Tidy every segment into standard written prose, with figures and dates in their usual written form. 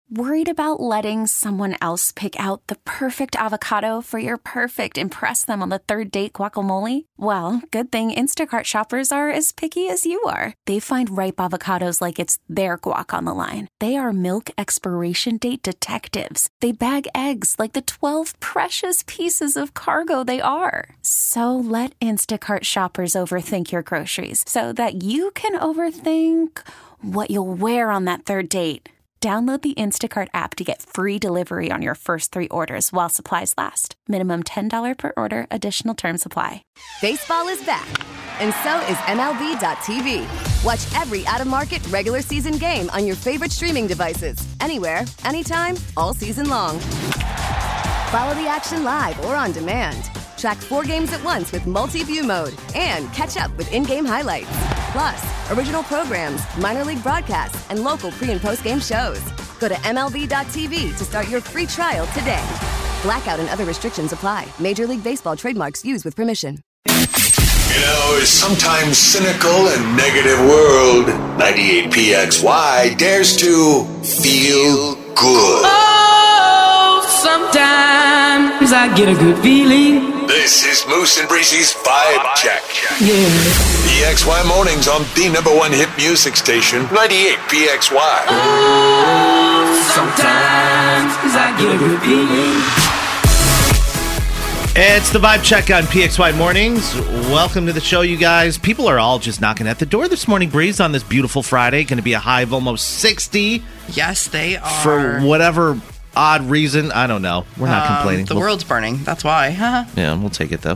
Worried about letting someone else pick out the perfect avocado for your perfect impress them on the third date guacamole? Well, good thing Instacart shoppers are as picky as you are. They find ripe avocados like it's their guac on the line. They are milk expiration date detectives. They bag eggs like the 12 precious pieces of cargo they are. So let Instacart shoppers overthink your groceries so that you can overthink what you'll wear on that third date. Download the Instacart app to get free delivery on your first 3 orders while supplies last. Minimum $10 per order. Additional terms apply. Baseball is back, and so is MLB.tv. Watch every out-of-market regular season game on your favorite streaming devices. Anywhere, anytime, all season long. Follow the action live or on demand. Track 4 games at once with multi-view mode and catch up with in-game highlights. Plus, original programs, minor league broadcasts, and local pre- and post-game shows. Go to MLB.tv to start your free trial today. Blackout and other restrictions apply. Major League Baseball trademarks used with permission. You know, a sometimes cynical and negative world, 98PXY dares to feel good. Oh, sometimes I get a good feeling. This is Moose and Breezy's Vibe Check. Yeah. PXY mornings on the #1 hit music station, 98PXY. Oh, sometimes I get a good feeling. It's the Vibe Check on PXY Mornings. Welcome to the show, you guys. People are all just knocking at the door this morning, Breeze, on this beautiful Friday. Going to be a high of almost 60. Yes, they are. For whatever odd reason. I don't know. We're not complaining. The world's burning. That's why. Yeah, we'll take it, though.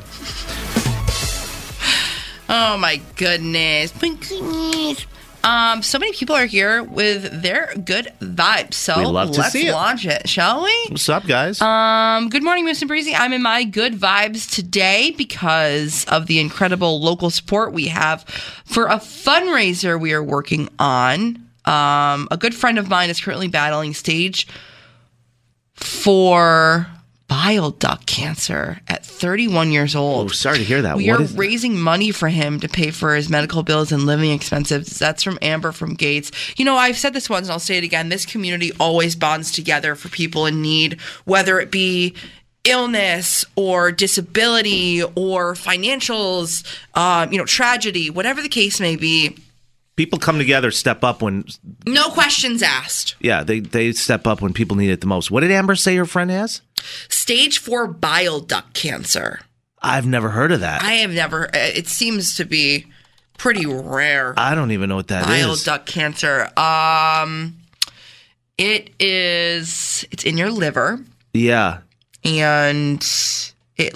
Oh, my goodness. So many people are here with their good vibes. So we love to see it. Let's launch it, shall we? What's up, guys? Good morning, Moose and Breezy. I'm in my good vibes today because of the incredible local support we have for a fundraiser we are working on. A good friend of mine is currently battling stage 4 bile duct cancer at 31 years old. Oh, sorry to hear that. We are raising money for him to pay for his medical bills and living expenses. That's from Amber from Gates. You know, I've said this once and I'll say it again. This community always bonds together for people in need, whether it be illness or disability or financials, tragedy, whatever the case may be. People come together, step up when... No questions asked. Yeah, they step up when people need it the most. What did Amber say her friend has? Stage 4 bile duct cancer. I've never heard of that. I have never. It seems to be pretty rare. I don't even know what that bile is. Bile duct cancer. It's in your liver. Yeah. And it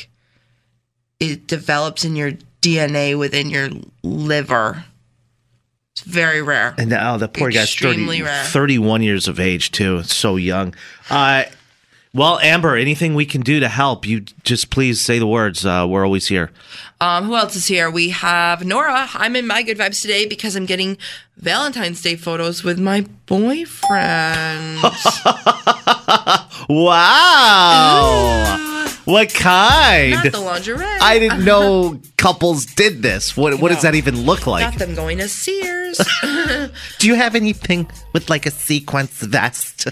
develops in your DNA within your liver. It's very rare. And now the poor guy's 31 years of age, too. It's so young. Well, Amber, anything we can do to help, you just please say the words. We're always here. Who else is here? We have Nora. I'm in my good vibes today because I'm getting Valentine's Day photos with my boyfriend. Wow. Ooh. What kind? Not the lingerie. I didn't know couples did this. What does that even look like? Got them going to Sears. Do you have anything with like a sequence vest?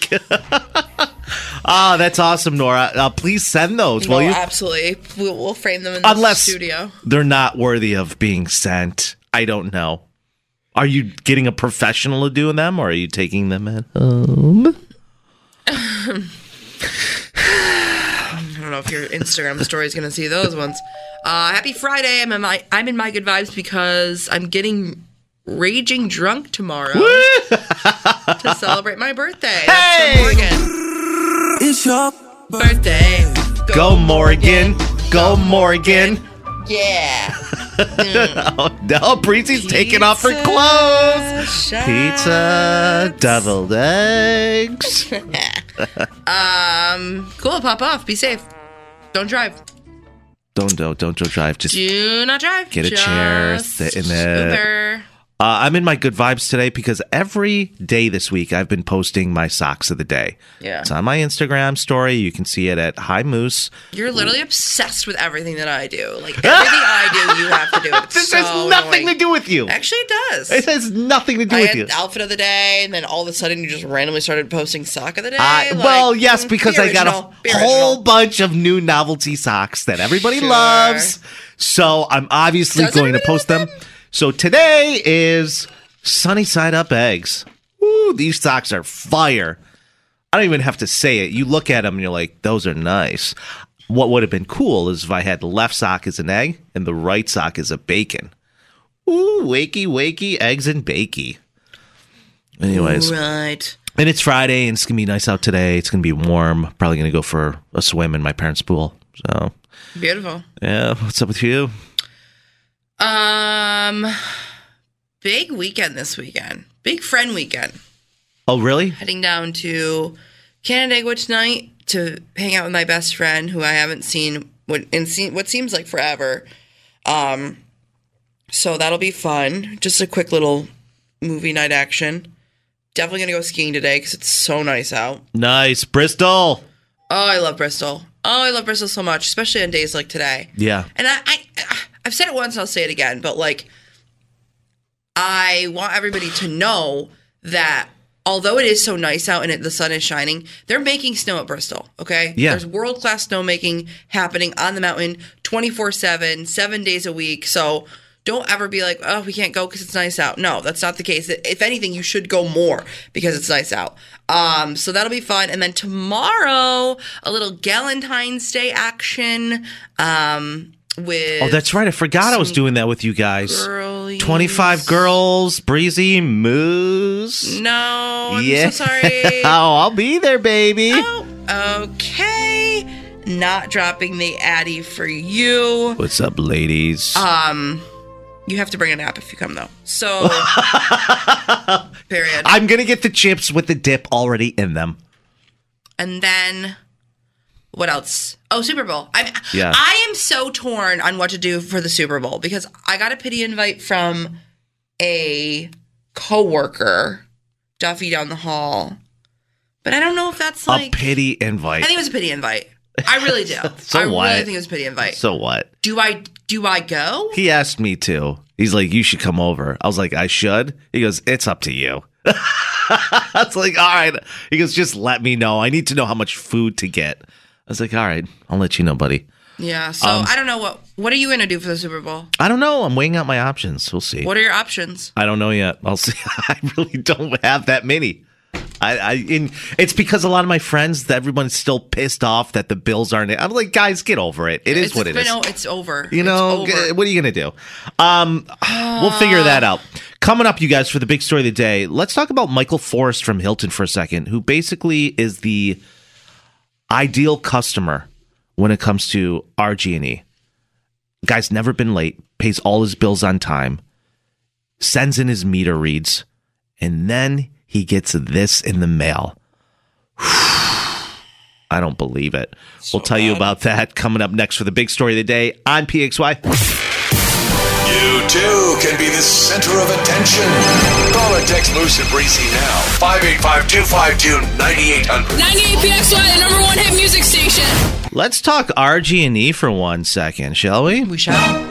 Oh, that's awesome, Nora. Please send those, will you? Absolutely. We'll frame them in the studio. Unless they're not worthy of being sent. I don't know. Are you getting a professional to do them, or are you taking them at home? I don't know if your Instagram story is going to see those ones. Happy Friday. I'm in my good vibes because I'm getting raging drunk tomorrow to celebrate my birthday. That's from Morgan. It's your birthday. Go Morgan. Go Morgan. Yeah. Oh, no, Breezy's taking off her clothes. Pizza, deviled eggs. Cool, pop off. Be safe. Don't drive. Don't drive. Just do not drive. Get a chair, sit in it. Uber. I'm in my good vibes today because every day this week I've been posting my socks of the day. Yeah. It's on my Instagram story. You can see it at High Moose. You're literally obsessed with everything that I do. Like, everything I do, you have to do it. This has nothing to do with you. Actually, it does. It has nothing to do with you. I had outfit of the day, and then all of a sudden you just randomly started posting sock of the day. Well, yes, because I got a whole bunch of new novelty socks that everybody loves. So I'm obviously going to post them. So today is Sunny Side Up eggs. Woo, these socks are fire. I don't even have to say it. You look at them and you're like, those are nice. What would have been cool is if I had the left sock as an egg and the right sock as a bacon. Ooh, wakey, wakey, eggs and bakey. Anyways. Right. And it's Friday and it's going to be nice out today. It's going to be warm. Probably going to go for a swim in my parents' pool. So beautiful. Yeah. What's up with you? Big weekend this weekend. Big friend weekend. Oh, really? Heading down to Canandaigua tonight to hang out with my best friend who I haven't seen what seems like forever. So that'll be fun. Just a quick little movie night action. Definitely going to go skiing today because it's so nice out. Nice. Bristol. Oh, I love Bristol. Oh, I love Bristol so much, especially on days like today. Yeah. And I've said it once and I'll say it again, but like, I want everybody to know that although it is so nice out and the sun is shining, they're making snow at Bristol, okay? Yeah. There's world-class snowmaking happening on the mountain 24/7, 7 days a week. So don't ever be like, oh, we can't go because it's nice out. No, that's not the case. If anything, you should go more because it's nice out. So that'll be fun. And then tomorrow, a little Galentine's Day action with... Oh, that's right. I forgot I was doing that with you guys. Girlies. 25 girls, breezy moose. No, I'm so sorry. Oh, I'll be there, baby. Oh, okay. Not dropping the Addy for you. What's up, ladies? You have to bring a nap if you come, though. So, period. I'm going to get the chips with the dip already in them. And then, what else? Oh, Super Bowl. Yeah. I am so torn on what to do for the Super Bowl because I got a pity invite from a coworker, Duffy down the hall. But I don't know if that's like... A pity invite. I think it was a pity invite. I really do. So what? I really think it was a pity invite. So what? Do I go? He asked me to. He's like, you should come over. I was like, I should? He goes, it's up to you. I was like, all right. He goes, just let me know. I need to know how much food to get. I was like, all right, I'll let you know, buddy. Yeah, so I don't know. What are you going to do for the Super Bowl? I don't know. I'm weighing out my options. We'll see. What are your options? I don't know yet. I'll see. I really don't have that many. It's because a lot of my friends, everyone's still pissed off that the Bills aren't. I'm like, guys, get over it. It is what it is. No, it's over. You know, what are you going to do? We'll figure that out. Coming up, you guys, for the big story of the day, let's talk about Michael Forrest from Hilton for a second, who basically is the ideal customer when it comes to RG&E. Guy's never been late, pays all his bills on time, sends in his meter reads, and then he gets this in the mail. I don't believe it. We'll tell you about that coming up next for the big story of the day on PXY. You too can be the center of attention. Call or text Moose and Breezy now. 585-252-9800. 98 PXY, the number one hit music station. Let's talk RG&E for 1 second, shall we? We shall.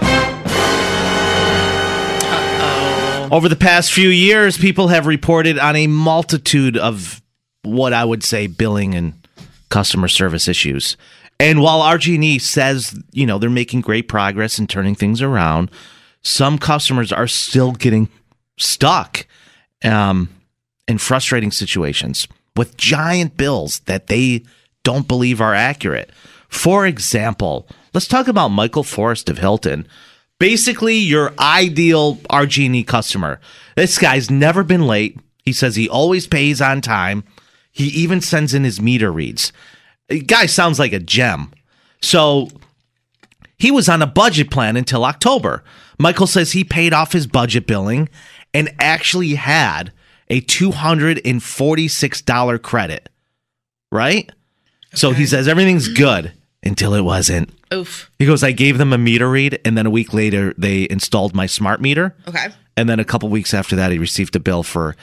Over the past few years, people have reported on a multitude of what I would say billing and customer service issues. And while RG&E says, they're making great progress in turning things around, some customers are still getting stuck in frustrating situations with giant bills that they don't believe are accurate. For example, let's talk about Michael Forrest of Hilton. Basically, your ideal RG&E customer. This guy's never been late. He says he always pays on time. He even sends in his meter reads. The guy sounds like a gem. So he was on a budget plan until October. Michael says he paid off his budget billing and actually had a $246 credit. Right? Okay. So he says everything's good until it wasn't. Oof. He goes, I gave them a meter read, and then a week later, they installed my smart meter. Okay. And then a couple weeks after that, he received a bill for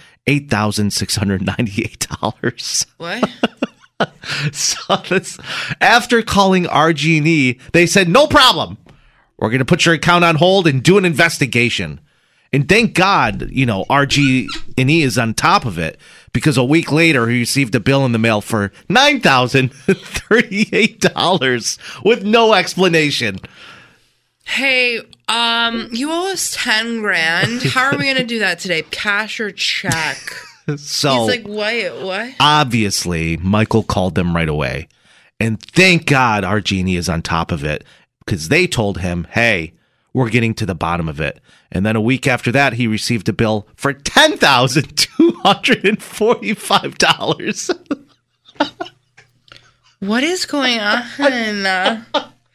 $8,698. What? So this, after calling RG&E, they said, no problem. We're going to put your account on hold and do an investigation. And thank God, RG&E is on top of it, because a week later, he received a bill in the mail for $9,038 with no explanation. Hey, you owe us $10,000. How are we going to do that today? Cash or check? So he's like, what? Obviously, Michael called them right away. And thank God RG&E is on top of it, because they told him, hey, we're getting to the bottom of it. And then a week after that, he received a bill for $10,245. What is going on?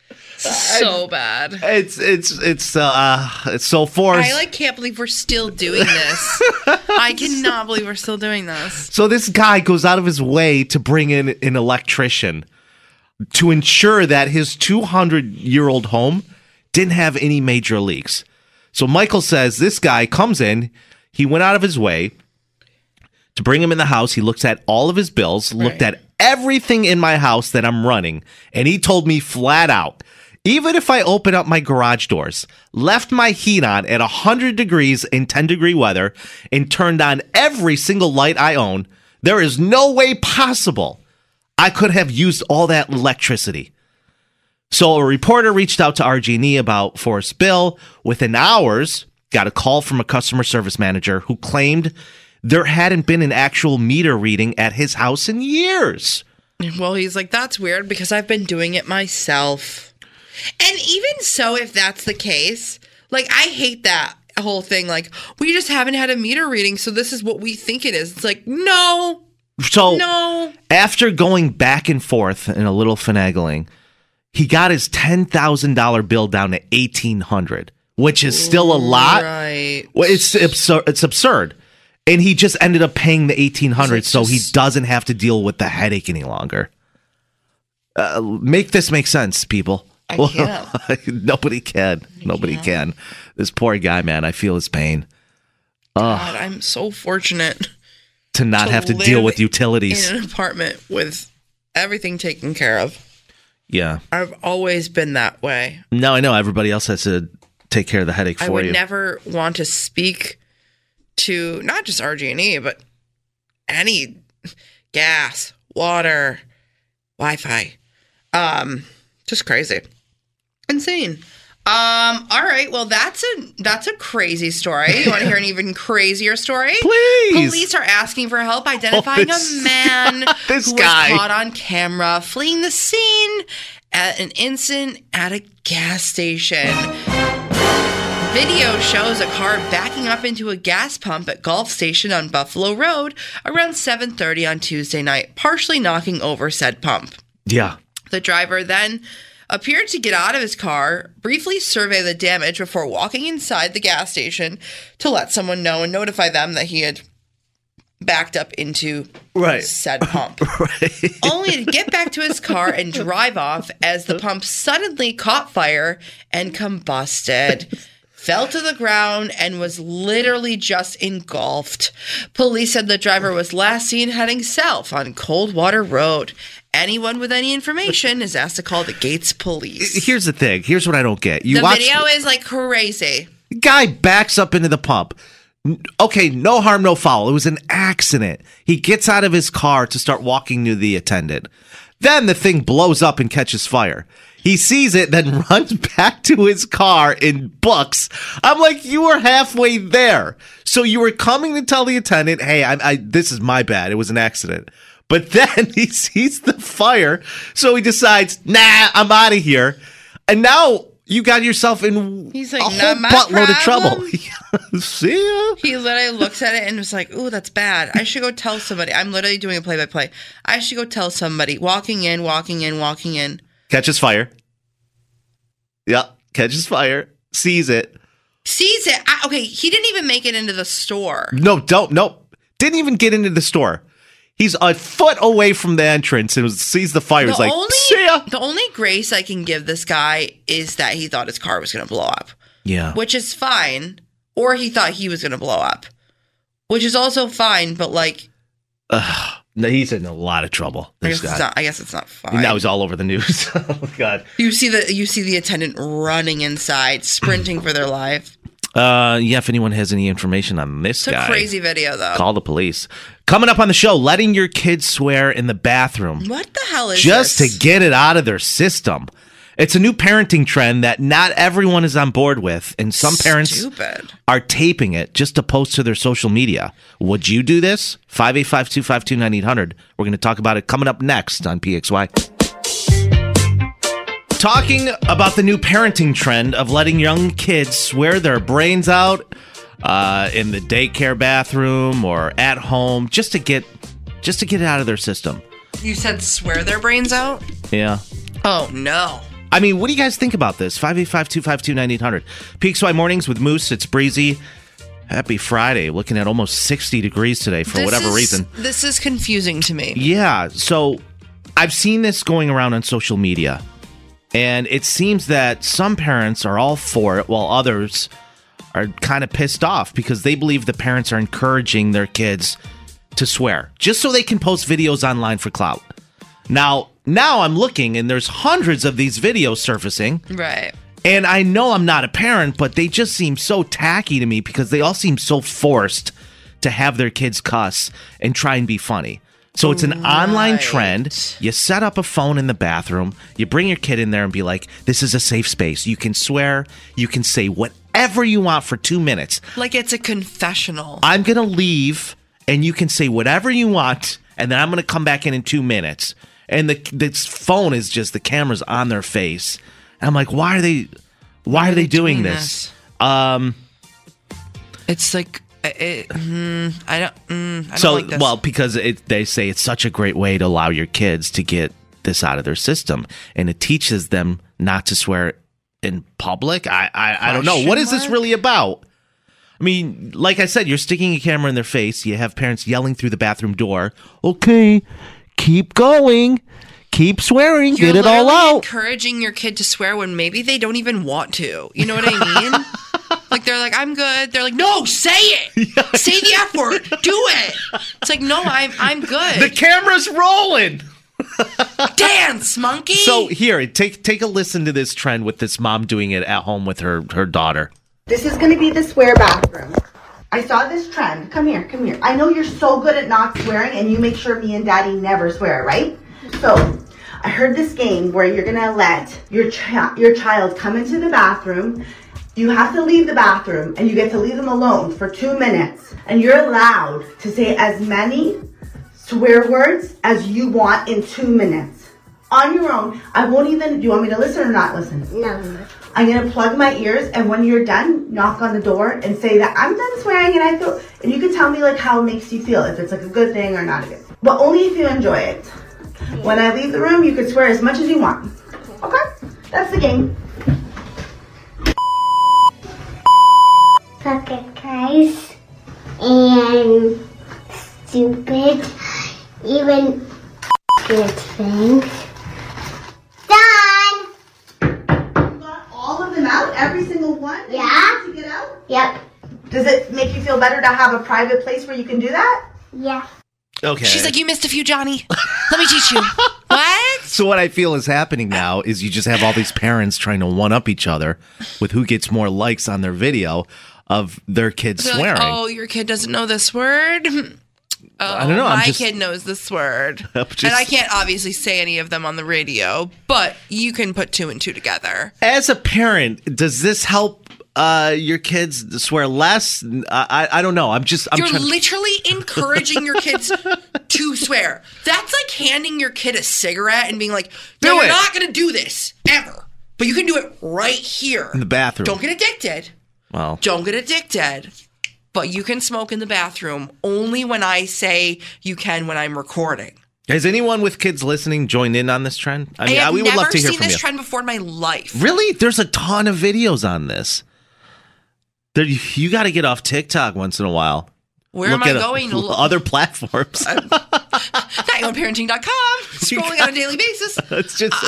So bad. It's so forced. I can't believe we're still doing this. I cannot believe we're still doing this. So this guy goes out of his way to bring in an electrician to ensure that his 200-year-old home didn't have any major leaks. So Michael says this guy comes in, he went out of his way to bring him in the house. He looks at all of his bills, looked at everything in my house that I'm running, and he told me flat out, even if I open up my garage doors, left my heat on at 100 degrees in 10-degree weather, and turned on every single light I own, there is no way possible I could have used all that electricity. So a reporter reached out to RG&E about Forrest's bill. Within hours, got a call from a customer service manager who claimed there hadn't been an actual meter reading at his house in years. Well, he's like, that's weird because I've been doing it myself. And even so, if that's the case, I hate that whole thing. We just haven't had a meter reading, so this is what we think it is. It's like, no. So no. After going back and forth and a little finagling, he got his $10,000 bill down to $1,800, which is still a lot. Right. Well, it's absurd. And he just ended up paying the $1,800 so he doesn't have to deal with the headache any longer. Make this make sense, people. I can't. Nobody can. Nobody can. This poor guy, man, I feel his pain. God, I'm so fortunate to not have to deal with utilities. In an apartment with everything taken care of. Yeah. I've always been that way. No, I know. Everybody else has to take care of the headache for you. I would never want to speak to not just RG&E, but any gas, water, Wi-Fi. Just crazy. Insane. All right. Well, that's a crazy story. You want to hear an even crazier story? Please. Police are asking for help identifying a man who was caught on camera fleeing the scene at an incident at a gas station. Video shows a car backing up into a gas pump at Gulf Station on Buffalo Road around 7:30 on Tuesday night, partially knocking over said pump. Yeah. The driver then appeared to get out of his car, briefly survey the damage before walking inside the gas station to let someone know and notify them that he had backed up into said pump. Only to get back to his car and drive off as the pump suddenly caught fire and combusted. Fell to the ground and was literally just engulfed. Police said the driver was last seen heading south on Coldwater Road. Anyone with any information is asked to call the Gates Police. Here's the thing. Here's what I don't get. The video is crazy. Guy backs up into the pump. Okay, no harm, no foul. It was an accident. He gets out of his car to start walking to the attendant. Then the thing blows up and catches fire. He sees it, then runs back to his car and books. I'm like, you were halfway there. So you were coming to tell the attendant, hey, this is my bad. It was an accident. But then he sees the fire, so he decides, nah, I'm out of here. And now you got yourself in a whole buttload of trouble. See ya. He literally looks at it and was like, ooh, that's bad. I should go tell somebody. I'm literally doing a play-by-play. I should go tell somebody. Walking in. Catches fire. Yep, catches fire. Sees it. Okay, he didn't even make it into the store. Nope. Didn't even get into the store. He's a foot away from the entrance and sees the fire. He's like, see ya. The only grace I can give this guy is that he thought his car was going to blow up. Yeah. Which is fine. or he thought he was going to blow up, which is also fine, but like... No, he's in a lot of trouble. I This guy. guess it's not fine. Now he's all over the news. Oh, God. You see the attendant running inside, sprinting for their life. If anyone has any information on this guy. It's a crazy video, though. Call the police. Coming up on the show, letting your kids swear in the bathroom. What the hell is just this? to get it out of their system. It's a new parenting trend that not everyone is on board with, and some parents are taping it just to post to their social media. Would you do this? 585-252-9800. We're going to talk about it coming up next on PXY. Talking about the new parenting trend of letting young kids swear their brains out in the daycare bathroom or at home just to get it out of their system. You said swear their brains out? Yeah. Oh, no. I mean, what do you guys think about this? 585-252-9800. PXY Mornings with Moose. It's breezy. Happy Friday. Looking at almost 60 degrees today for whatever reason. This is confusing to me. Yeah. So I've seen this going around on social media. And it seems that some parents are all for it while others are kind of pissed off because they believe the parents are encouraging their kids to swear just so they can post videos online for clout. Now I'm looking and there's hundreds of these videos surfacing. Right. And I know I'm not a parent, but they just seem so tacky to me because they all seem so forced to have their kids cuss and try and be funny. So it's an online trend. You set up a phone in the bathroom. You bring your kid in there and be like, this is a safe space. You can swear. You can say whatever you want for 2 minutes. Like it's a confessional. I'm going to leave and you can say whatever you want. And then I'm going to come back in 2 minutes. And this phone is just, the camera's on their face. And I'm like, why are they doing this? It's like, I don't so, like this. well, because they say it's such a great way to allow your kids to get this out of their system, and it teaches them not to swear in public. I don't know. What is this really about? I mean, like I said, you're sticking a camera in their face. You have parents yelling through the bathroom door. Okay, keep going. Keep swearing. You're get it all out. Encouraging your kid to swear when maybe they don't even want to. You know what I mean? Like, they're like, I'm good. They're like, no, say it. Yeah. Say the F word. Do it. It's like, no, I'm good. The camera's rolling. Dance, monkey. So here, take a listen to this trend with this mom doing it at home with her daughter. This is going to be the swear bathroom. I saw this trend. Come here. I know you're so good at not swearing, and you make sure me and Daddy never swear, right? So I heard this game where you're going to let your child come into the bathroom. You have to leave the bathroom, and you get to leave them alone for 2 minutes. And you're allowed to say as many swear words as you want in 2 minutes. On your own. I won't even... Do you want me to listen or not listen? No. I'm going to plug my ears, and when you're done, knock on the door and say that I'm done swearing, and you can tell me like how it makes you feel, if it's like a good thing or not a good thing. But only if you enjoy it. When I leave the room, you can swear as much as you want. Okay? That's the game. Pocket guys and stupid, even good things. Done! You got all of them out? Every single one? Yeah. To get out? Yep. Does it make you feel better to have a private place where you can do that? Yeah. Okay. She's like, you missed a few, Johnny. Let me teach you. What? So what I feel is happening now is you just have all these parents trying to one-up each other with who gets more likes on their video of their kids They're swearing. like, oh, your kid doesn't know this word? I don't know. My kid knows this word. And I can't obviously say any of them on the radio, but you can put 2 and 2 together. As a parent, does this help your kids swear less? I don't know. You're literally encouraging your kids to swear. That's like handing your kid a cigarette and being like, no, you're not going to do this ever. But you can do it right here. In the bathroom. Don't get addicted. Well. Don't get addicted. But you can smoke in the bathroom only when I say you can when I'm recording. Has anyone with kids listening joined in on this trend? I mean, we would love to hear from you. I've never seen this trend before in my life. Really? There's a ton of videos on this. You got to get off TikTok once in a while. Where am I going? Other platforms. NightOneParenting.com. Scrolling on a daily basis. It's just,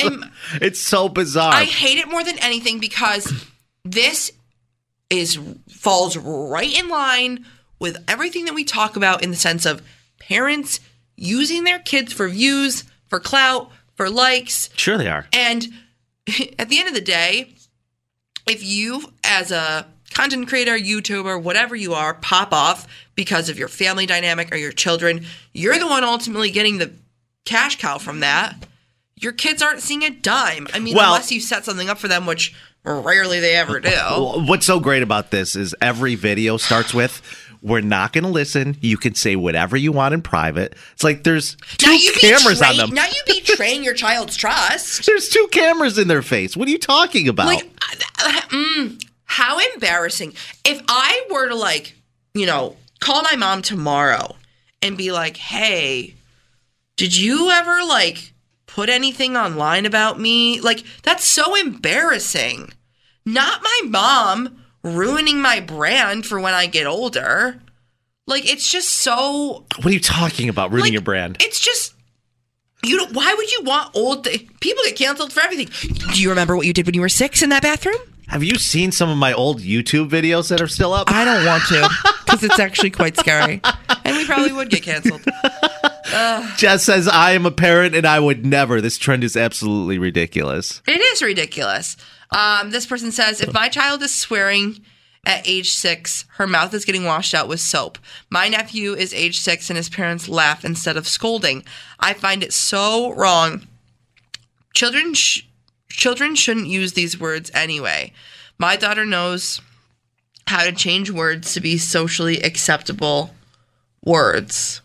it's so bizarre. I hate it more than anything because this is falls right in line with everything that we talk about in the sense of parents using their kids for views, for clout, for likes. Sure they are. And at the end of the day, if you, as a content creator, YouTuber, whatever you are, pop off because of your family dynamic or your children, you're the one ultimately getting the cash cow from that. Your kids aren't seeing a dime. I mean, unless you set something up for them, which rarely they ever do. What's so great about this is every video starts with, we're not going to listen. You can say whatever you want in private. It's like there's two cameras on them. Now you betraying your child's trust. There's two cameras in their face. What are you talking about? Like, how embarrassing. If I were to, call my mom tomorrow and be like, hey, did you ever, put anything online about me? That's so embarrassing. Not my mom ruining my brand for when I get older. It's just so... What are you talking about, ruining your brand? It's just... why would you want people get canceled for everything? Do you remember what you did when you were 6 in that bathroom? Have you seen some of my old YouTube videos that are still up? I don't want to, because it's actually quite scary. And we probably would get canceled. Jess says, I am a parent and I would never. This trend is absolutely ridiculous. It is ridiculous. This person says, if my child is swearing at age 6, her mouth is getting washed out with soap. My nephew is age 6 and his parents laugh instead of scolding. I find it so wrong. Children shouldn't use these words anyway. My daughter knows how to change words to be socially acceptable words.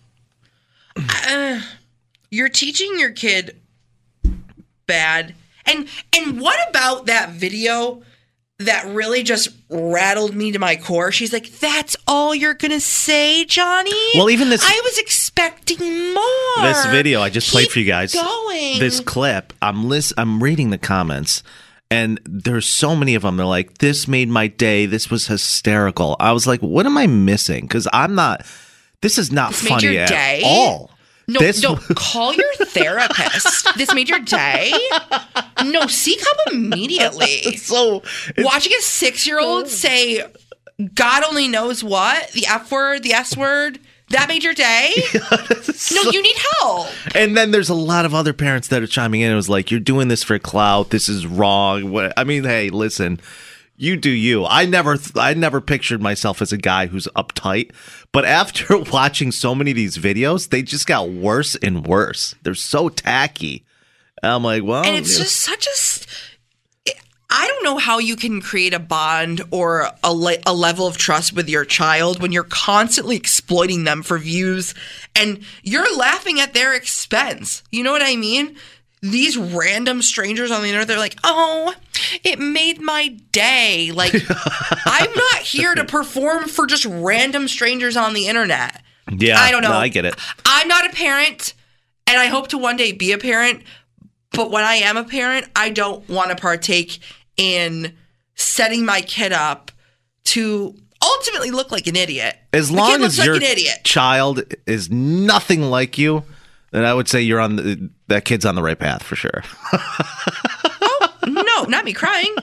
You're teaching your kid bad. And what about that video that really just rattled me to my core? She's like, that's all you're going to say, Johnny? Well, even this... I was expecting more. This video I just played for you guys. Going. This clip, I'm reading the comments, and there's so many of them. They're like, this made my day. This was hysterical. I was like, what am I missing? Because this is not funny at all. No, call your therapist. This made your day? No, seek help immediately. Watching a 6-year-old say, God only knows what, the F word, the S word, that made your day? No, you need help. And then there's a lot of other parents that are chiming in. It was like, you're doing this for clout. This is wrong. Hey, listen. You do you. I never pictured myself as a guy who's uptight, but after watching so many of these videos, they just got worse and worse. They're so tacky. I'm like, well, and it's just such I don't know how you can create a bond or a level of trust with your child when you're constantly exploiting them for views and you're laughing at their expense. You know what I mean? These random strangers on the internet, they're like, oh, it made my day. I'm not here to perform for just random strangers on the internet. Yeah, I don't know. No, I get it. I'm not a parent, and I hope to one day be a parent. But when I am a parent, I don't want to partake in setting my kid up to ultimately look like an idiot. As long as your child is nothing like you, then I would say you're on that kid's on the right path for sure. Oh, no, not me crying.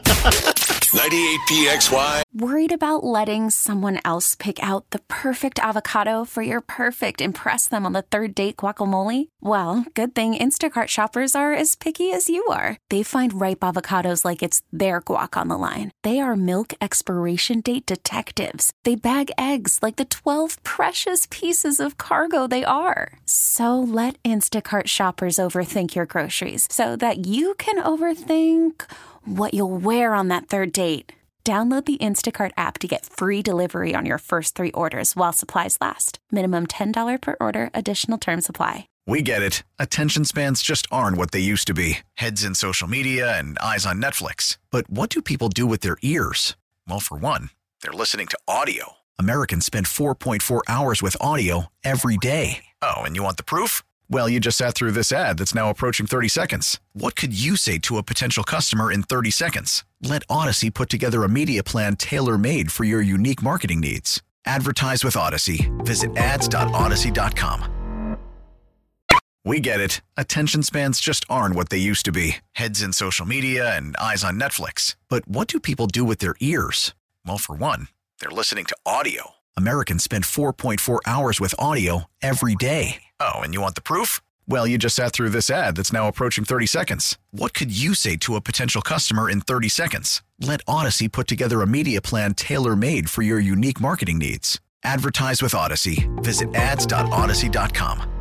98PXY. Worried about letting someone else pick out the perfect avocado for your perfect impress them on the third date guacamole? Well, good thing Instacart shoppers are as picky as you are. They find ripe avocados like it's their guac on the line. They are milk expiration date detectives. They bag eggs like the 12 precious pieces of cargo they are. So let Instacart shoppers overthink your groceries so that you can overthink what you'll wear on that third date. Download the Instacart app to get free delivery on your first 3 orders while supplies last. Minimum $10 per order. Additional terms apply. We get it. Attention spans just aren't what they used to be. Heads in social media and eyes on Netflix. But what do people do with their ears? Well, for one, they're listening to audio. Americans spend 4.4 hours with audio every day. Oh, and you want the proof? Well, you just sat through this ad that's now approaching 30 seconds. What could you say to a potential customer in 30 seconds? Let Odyssey put together a media plan tailor-made for your unique marketing needs. Advertise with Odyssey. Visit ads.odyssey.com. We get it. Attention spans just aren't what they used to be. Heads in social media and eyes on Netflix. But what do people do with their ears? Well, for one, They're listening to audio. Americans spend 4.4 hours with audio every day. Oh, and you want the proof? Well, you just sat through this ad that's now approaching 30 seconds. What could you say to a potential customer in 30 seconds? Let Odyssey put together a media plan tailor-made for your unique marketing needs. Advertise with Odyssey. Visit ads.odyssey.com.